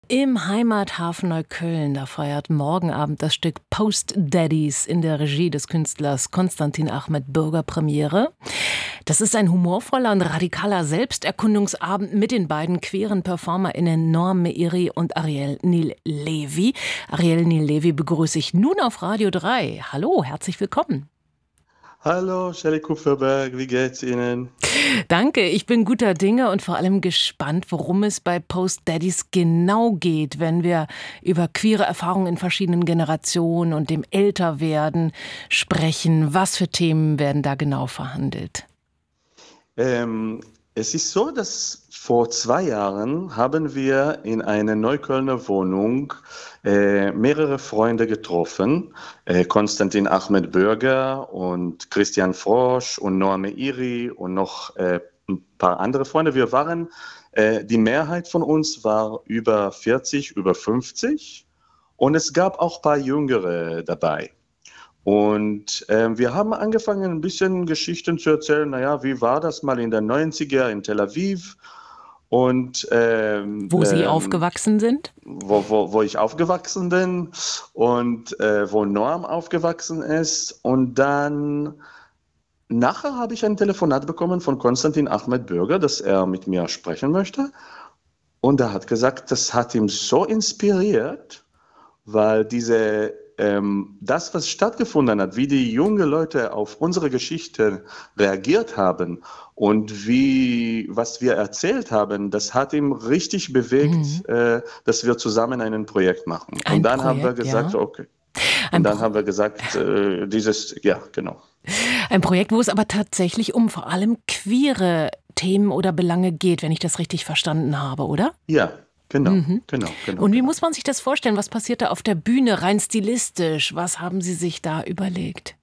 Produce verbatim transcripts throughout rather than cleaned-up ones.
Im Heimathafen Neukölln, da feiert morgen Abend das Stück Post Daddies in der Regie des Künstlers Konstantin Achmed Bürger Premiere. Das ist ein humorvoller und radikaler Selbsterkundungsabend mit den beiden queeren PerformerInnen Noam Meiri und Ariel Nil Levy. Ariel Nil Levy begrüße ich nun auf Radio drei. Hallo, herzlich willkommen. Hallo, Shelley Kupferberg, wie geht's Ihnen? Danke, ich bin guter Dinge und vor allem gespannt, worum es bei Post Daddies genau geht, wenn wir über queere Erfahrungen in verschiedenen Generationen und dem Älterwerden sprechen. Was für Themen werden da genau verhandelt? Ähm, es ist so, dass vor zwei Jahren haben wir in einer Neuköllner Wohnung äh, mehrere Freunde getroffen. Äh, Konstantin Achmed Bürger und Christian Frosch und Noam Meiri und noch äh, ein paar andere Freunde. Wir waren, äh, die Mehrheit von uns war über vierzig, über fünfzig und es gab auch ein paar Jüngere dabei. Und ähm, wir haben angefangen, ein bisschen Geschichten zu erzählen. Naja, wie war das mal in den neunziger in Tel Aviv? Und ähm, Wo Sie ähm, aufgewachsen sind? wo, wo, wo ich aufgewachsen bin und äh, wo Norm aufgewachsen ist. Und dann nachher habe ich ein Telefonat bekommen von Konstantin Achmed Bürger, dass er mit mir sprechen möchte. Und er hat gesagt, das hat ihn so inspiriert, weil diese, ähm, das, was stattgefunden hat, wie die jungen Leute auf unsere Geschichte reagiert haben und wie, was wir erzählt haben, das hat ihm richtig bewegt, Mhm. äh, dass wir zusammen ein Projekt machen. Und Ein dann haben wir Projekt, gesagt, ja. okay. Und Ein, dann Pro haben wir gesagt, äh, dieses, ja, genau. ein Projekt, wo es aber tatsächlich um vor allem queere Themen oder Belange geht, wenn ich das richtig verstanden habe, oder? Ja, genau, Mhm. genau, genau, Und wie genau. muss man sich das vorstellen? Was passiert da auf der Bühne, rein stilistisch? Was haben Sie sich da überlegt?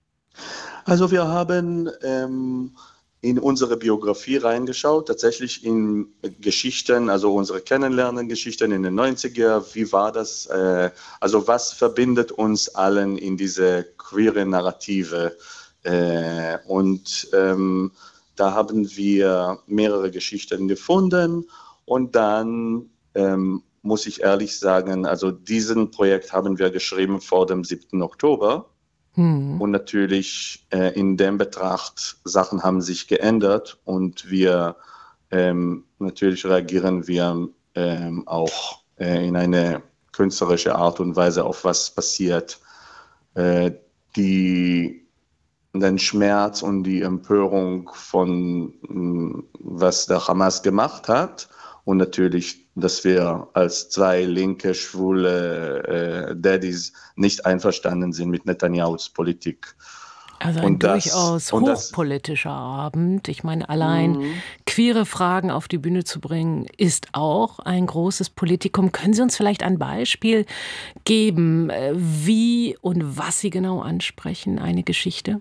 Also wir haben ähm, in unsere Biografie reingeschaut, tatsächlich in Geschichten, also unsere Kennenlernen-Geschichten in den neunziger. Wie war das? Äh, also was verbindet uns allen in diese queere Narrative? Äh, und ähm, da haben wir mehrere Geschichten gefunden und dann ähm, muss ich ehrlich sagen, also diesen Projekt haben wir geschrieben vor dem siebten Oktober. Hm. Und natürlich äh, in dem Betracht, Sachen haben sich geändert und wir ähm, natürlich reagieren wir ähm, auch äh, in eine künstlerische Art und Weise auf was passiert, äh, die den Schmerz und die Empörung von mh, was der Hamas gemacht hat und natürlich, dass wir als zwei linke, schwule äh, Daddies nicht einverstanden sind mit Netanyahus Politik. Also ein Und das, durchaus und das, hochpolitischer Abend. Ich meine, allein mh, queere Fragen auf die Bühne zu bringen, ist auch ein großes Politikum. Können Sie uns vielleicht ein Beispiel geben, äh, wie und was Sie genau ansprechen, eine Geschichte?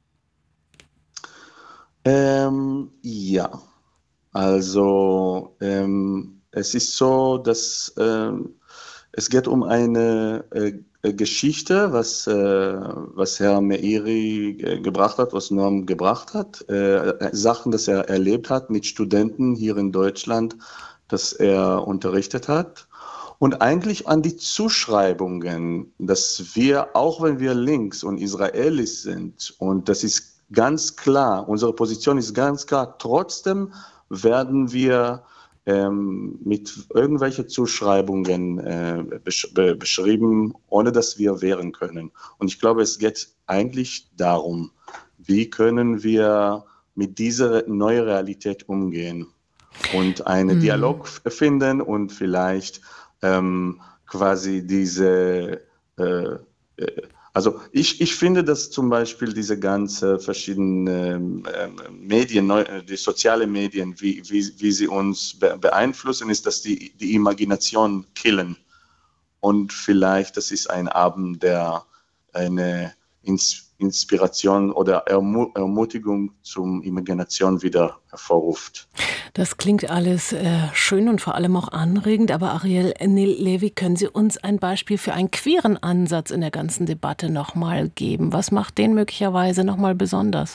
ähm, ja, also ähm, es ist so, dass ähm, es geht um eine äh, äh, Geschichte, was, äh, was Herr Meiri äh, gebracht hat, was Norm gebracht hat, äh, äh, Sachen, das er erlebt hat mit Studenten hier in Deutschland, dass er unterrichtet hat. Und eigentlich an die Zuschreibungen, dass wir, auch wenn wir links und Israelis sind, und das ist ganz klar, unsere Position ist ganz klar, trotzdem werden wir ähm, mit irgendwelchen Zuschreibungen äh, besch be beschrieben, ohne dass wir wehren können. Und ich glaube, es geht eigentlich darum, wie können wir mit dieser neuen Realität umgehen und einen Hm. Dialog finden und vielleicht ähm, quasi diese äh, äh, also ich, ich finde, dass zum Beispiel diese ganze verschiedenen ähm, Medien, neu, die sozialen Medien, wie, wie, wie sie uns be beeinflussen, ist, dass die die Imagination killen. Und vielleicht, das ist ein Abend, der eine Ins Inspiration oder Ermu Ermutigung zum Imagination wieder hervorruft. Das klingt alles äh, schön und vor allem auch anregend, aber Ariel Nil Levy, können Sie uns ein Beispiel für einen queeren Ansatz in der ganzen Debatte nochmal geben? Was macht den möglicherweise nochmal besonders?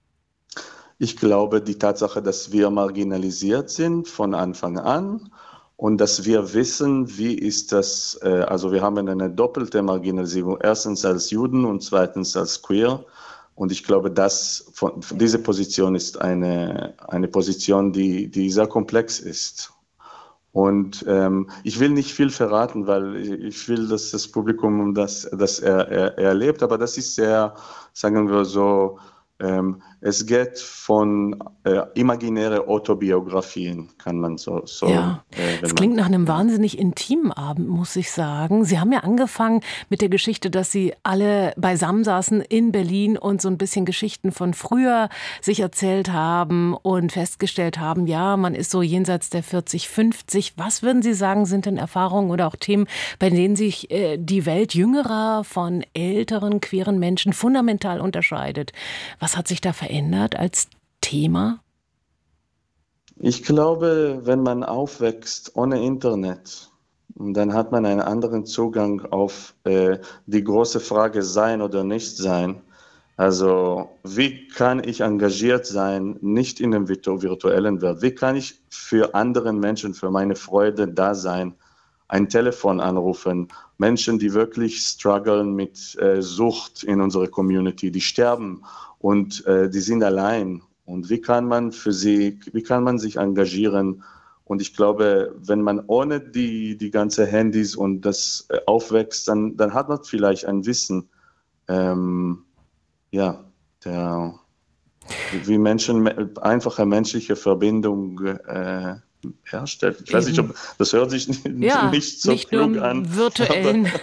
Ich glaube, die Tatsache, dass wir marginalisiert sind von Anfang an und dass wir wissen, wie ist das, äh, also wir haben eine doppelte Marginalisierung, erstens als Juden und zweitens als Queer. Und ich glaube, dass von, diese Position ist eine, eine Position, die, die sehr komplex ist. Und ähm, ich will nicht viel verraten, weil ich will, dass das Publikum das, das er, er, erlebt, aber das ist sehr, sagen wir so, ähm, es geht von äh, imaginäre Autobiografien, kann man so, so Ja, äh, es wenn klingt man, nach einem ja. wahnsinnig intimen Abend, muss ich sagen. Sie haben ja angefangen mit der Geschichte, dass Sie alle beisammen saßen in Berlin und so ein bisschen Geschichten von früher sich erzählt haben und festgestellt haben, ja, man ist so jenseits der vierzig, fünfzig. Was würden Sie sagen, sind denn Erfahrungen oder auch Themen, bei denen sich äh, die Welt jüngerer von älteren queeren Menschen fundamental unterscheidet? Was hat sich da verändert als Thema? Ich glaube, wenn man aufwächst ohne Internet, dann hat man einen anderen Zugang auf äh, die große Frage sein oder nicht sein. Also, wie kann ich engagiert sein, nicht in dem virtu virtuellen Welt? Wie kann ich für andere Menschen, für meine Freude da sein? Ein Telefon anrufen, Menschen, die wirklich strugglen mit äh, Sucht in unserer Community, die sterben und äh, die sind allein. Und wie kann man für sie, wie kann man sich engagieren? Und ich glaube, wenn man ohne die, die ganze Handys und das äh, aufwächst, dann, dann hat man vielleicht ein Wissen, ähm, ja, der, wie Menschen einfache menschliche Verbindung äh, herstellt. Ich weiß nicht, Eben. ob das hört sich nicht, Ja, nicht so nicht nur klug an, im aber virtuellen.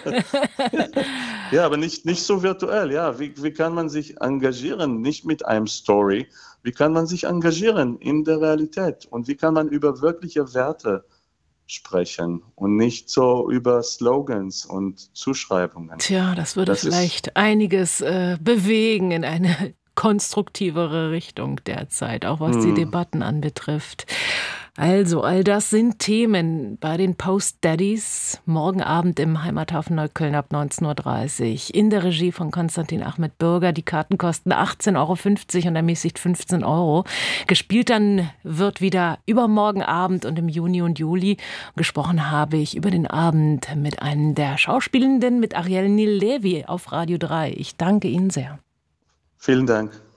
ja, aber nicht, nicht so virtuell. Ja, wie, wie kann man sich engagieren? Nicht mit einem Story. Wie kann man sich engagieren in der Realität? Und wie kann man über wirkliche Werte sprechen und nicht so über Slogans und Zuschreibungen? Tja, das würde Das ist vielleicht einiges äh, bewegen in eine konstruktivere Richtung derzeit, auch was die hm, Debatten anbetrifft. Also, all das sind Themen bei den Post Daddies. Morgen Abend im Heimathafen Neukölln ab neunzehn Uhr dreißig. In der Regie von Konstantin Ahmed Bürger. Die Karten kosten achtzehn Euro fünfzig und ermäßigt fünfzehn Euro. Gespielt dann wird wieder übermorgen Abend und im Juni und Juli. Gesprochen habe ich über den Abend mit einem der Schauspielenden, mit Ariel Nil Levy auf Radio drei. Ich danke Ihnen sehr. vielen Dank.